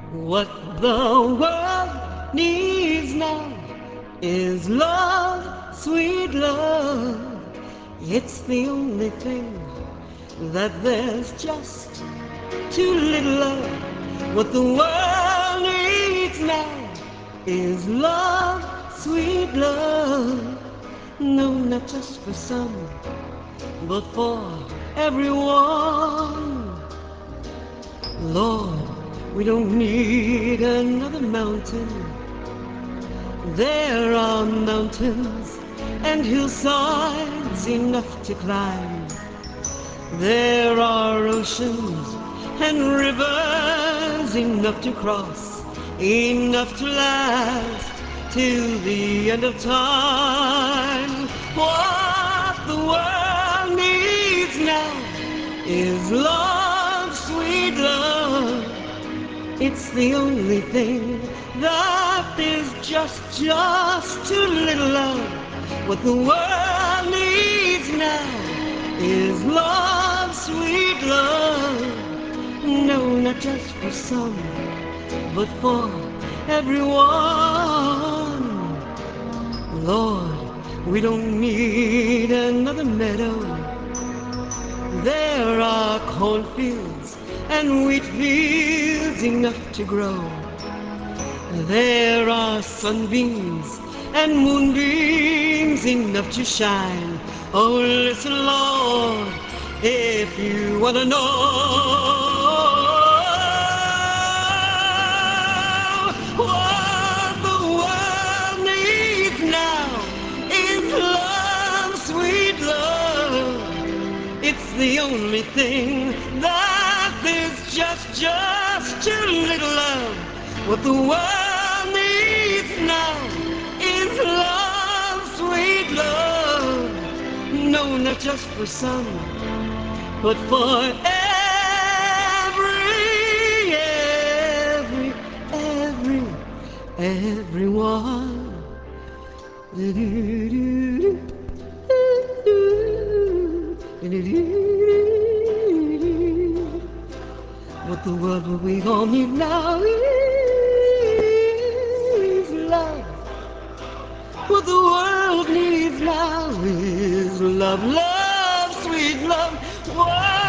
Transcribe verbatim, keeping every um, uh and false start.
What the world needs now is love, sweet love. It's the only thing that there's just too little of. What the world needs now is love, sweet love. No, not just for some, but for everyone. Lord, we don't need another mountain. There are mountains and hillsides enough to climb. There are oceans and rivers enough to cross, enough to last till the end of time. What the world needs now is love, sweet love. It's the only thing that is just, just too little of. What the world needs now is love, sweet love. No, not just for some, but for everyone. Lord, we don't need another meadow. There are cornfields and wheat fields enough to grow. There are sunbeams and moonbeams enough to shine. Oh, listen, Lord, if you want to know what the world needs now is love, sweet love. It's the only thing that there's just, just too little of. What the world needs now is love, sweet love. No, not just for some, but for every, every, every, everyone. What the world we all need now is love. What the world needs now is love, love, sweet love. What